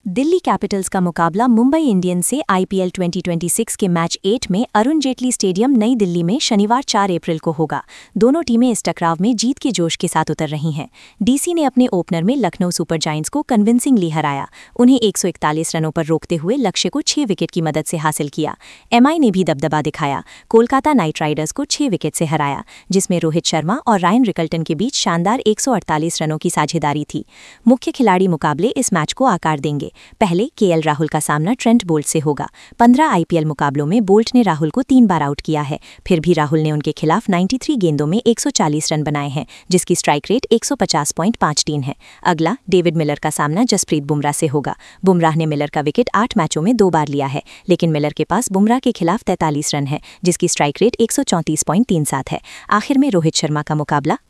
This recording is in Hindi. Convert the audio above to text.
दिल्ली कैपिटल्स का मुकाबला मुंबई इंडियंस से आईपीएल 2026 के मैच 8 में अरुण जेटली स्टेडियम नई दिल्ली में शनिवार 4 अप्रैल को होगा। दोनों टीमें इस टकराव में जीत के जोश के साथ उतर रही हैं। डीसी ने अपने ओपनर में लखनऊ सुपर जायंट्स को कन्विंसिंगली हराया, उन्हें 141 रनों पर रोकते हुए लक्ष्य को 6 विकेट की मदद से हासिल किया। एमआई ने भी दबदबा दिखाया, कोलकाता नाइट राइडर्स को 6 विकेट से हराया, जिसमें रोहित शर्मा और रायन रिकल्टन के बीच शानदार 148 रनों की साझेदारी थी। मुख्य खिलाड़ी मुकाबले इस मैच को आकार देंगे। पहले केएल राहुल का सामना ट्रेंट बोल्ट से होगा। 15 आईपीएल मुकाबलों में बोल्ट ने राहुल को 3 बार आउट किया है, फिर भी राहुल ने उनके खिलाफ 93 गेंदों में 140 रन बनाए हैं, जिसकी स्ट्राइक रेट 150.53 है। अगला डेविड मिलर का सामना जसप्रीत बुमराह से होगा। बुमराह ने मिलर का विकेट 8 मैचों में 2 बार लिया है, लेकिन मिलर के पास बुमराह के खिलाफ 43 रन है, जिसकी स्ट्राइक रेट 134.37 है। आखिर में रोहित शर्मा का मुकाबला